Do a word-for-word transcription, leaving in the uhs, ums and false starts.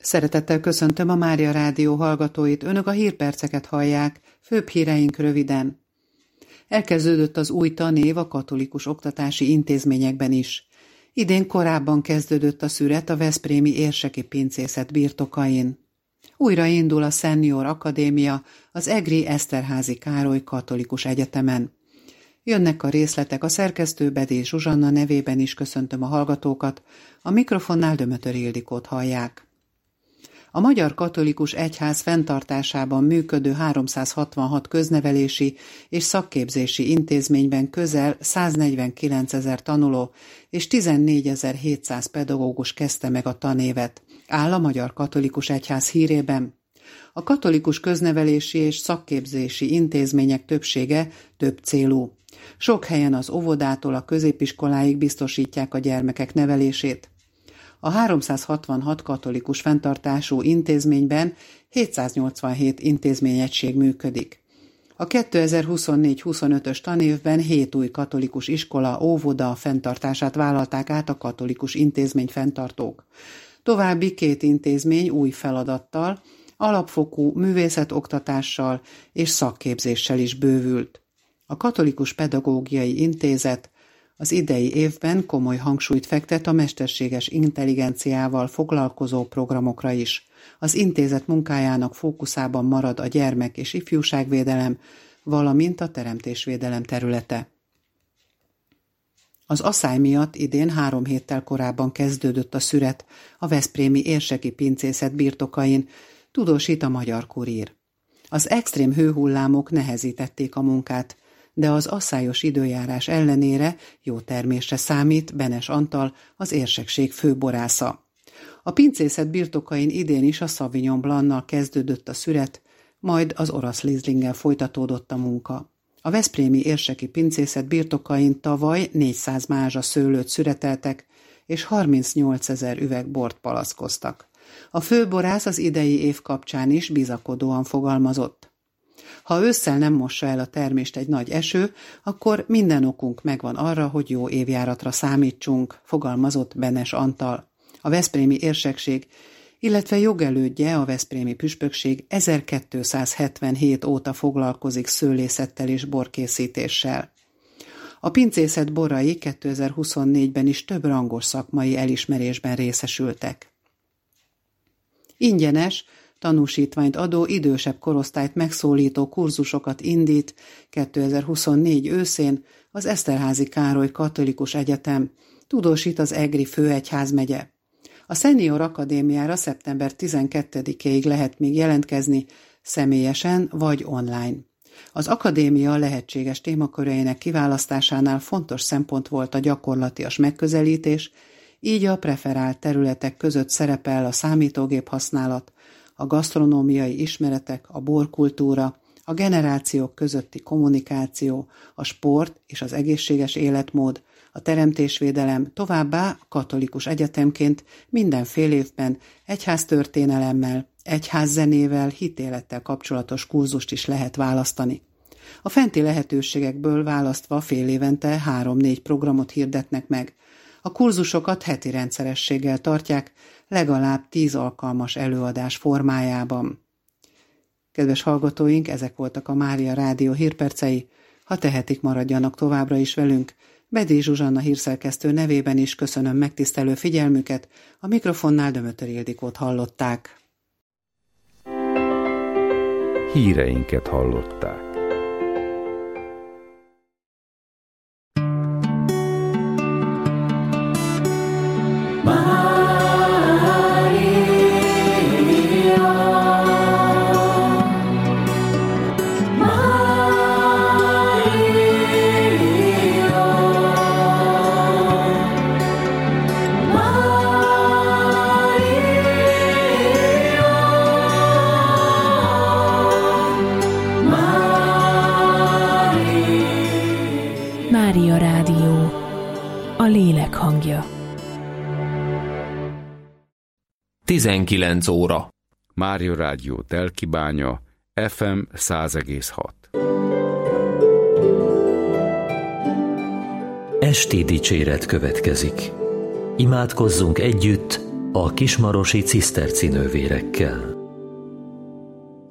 Szeretettel köszöntöm a Mária Rádió hallgatóit, önök a hírperceket hallják, főbb híreink röviden. Elkezdődött az új tanév a katolikus oktatási intézményekben is. Idén korábban kezdődött a szüret a veszprémi érseki pincészet birtokain. Újra indul a Senior Akadémia az egri Eszterházy Károly Katolikus Egyetemen. Jönnek a részletek, a szerkesztő Bedély Zsuzsanna nevében is köszöntöm a hallgatókat, a mikrofonnál Dömötör Ildikót hallják. A Magyar Katolikus Egyház fenntartásában működő háromszázhatvanhat köznevelési és szakképzési intézményben közel száznegyvenkilencezer tanuló és tizennégyezer-hétszáz pedagógus kezdte meg a tanévet, áll a Magyar Katolikus Egyház hírében. A katolikus köznevelési és szakképzési intézmények többsége több célú. Sok helyen az óvodától a középiskoláig biztosítják a gyermekek nevelését. A háromszázhatvanhat katolikus fenntartású intézményben hétszáznyolcvanhét intézményegység működik. A kétezer-huszonnégy-huszonötös tanévben hét új katolikus iskola, óvoda fenntartását vállalták át a katolikus intézmény fenntartók. További két intézmény új feladattal, alapfokú művészetoktatással és szakképzéssel is bővült. A Katolikus Pedagógiai Intézet az idei évben komoly hangsúlyt fektet a mesterséges intelligenciával foglalkozó programokra is. Az intézet munkájának fókuszában marad a gyermek- és ifjúságvédelem, valamint a teremtésvédelem területe. Az asszály miatt idén három héttel korábban kezdődött a szüret a veszprémi érseki pincészet birtokain, tudósít a Magyar Kurír. Az extrém hőhullámok nehezítették a munkát, de az asszályos időjárás ellenére jó termésre számít Benes Antal, az érsekség főborásza. A pincészet birtokain idén is a Sauvignon Blanc-nal kezdődött a szüret, majd az orosz Rieslinggel folytatódott a munka. A veszprémi érseki pincészet birtokain tavaly négyszáz mázsa szőlőt szüreteltek, és harmincnyolcezer üveg bort palackoztak. A főborász az idei év kapcsán is bizakodóan fogalmazott. Ha ősszel nem mossa el a termést egy nagy eső, akkor minden okunk megvan arra, hogy jó évjáratra számítsunk, fogalmazott Benes Antal. A veszprémi érsekség, illetve jogelődje a veszprémi püspökség ezerkétszázhetvenhét óta foglalkozik szőlészettel és borkészítéssel. A pincészet borai kétezer-huszonnégyben is több rangos szakmai elismerésben részesültek. Ingyenes, tanúsítványt adó idősebb korosztályt megszólító kurzusokat indít kétezer-huszonnégy őszén az Eszterházy Károly Katolikus Egyetem, tudósít az egri főegyházmegye. A Senior Akadémiára szeptember tizenkettedikéig lehet még jelentkezni, személyesen vagy online. Az akadémia lehetséges témaköreinek kiválasztásánál fontos szempont volt a gyakorlatias megközelítés, így a preferált területek között szerepel a számítógép használat, a gasztronómiai ismeretek, a borkultúra, a generációk közötti kommunikáció, a sport és az egészséges életmód, a teremtésvédelem, továbbá katolikus egyetemként minden fél évben egyháztörténelemmel, egyházzenével, hitélettel kapcsolatos kurzust is lehet választani. A fenti lehetőségekből választva fél évente három-négy programot hirdetnek meg. A kurzusokat heti rendszerességgel tartják, legalább tíz alkalmas előadás formájában. Kedves hallgatóink, ezek voltak a Mária Rádió hírpercei. Ha tehetik, maradjanak továbbra is velünk. Bedély Zsuzsanna hírszerkesztő nevében is köszönöm megtisztelő figyelmüket, a mikrofonnál Dömötör Ildikót hallották. Híreinket hallották. Mária Rádió, a lélek hangja. tizenkilenc óra. Mária Rádió Telkibánya, ef em száz egész hat. Esti dicséret következik. Imádkozzunk együtt, a kismarosi ciszterci nővérekkel.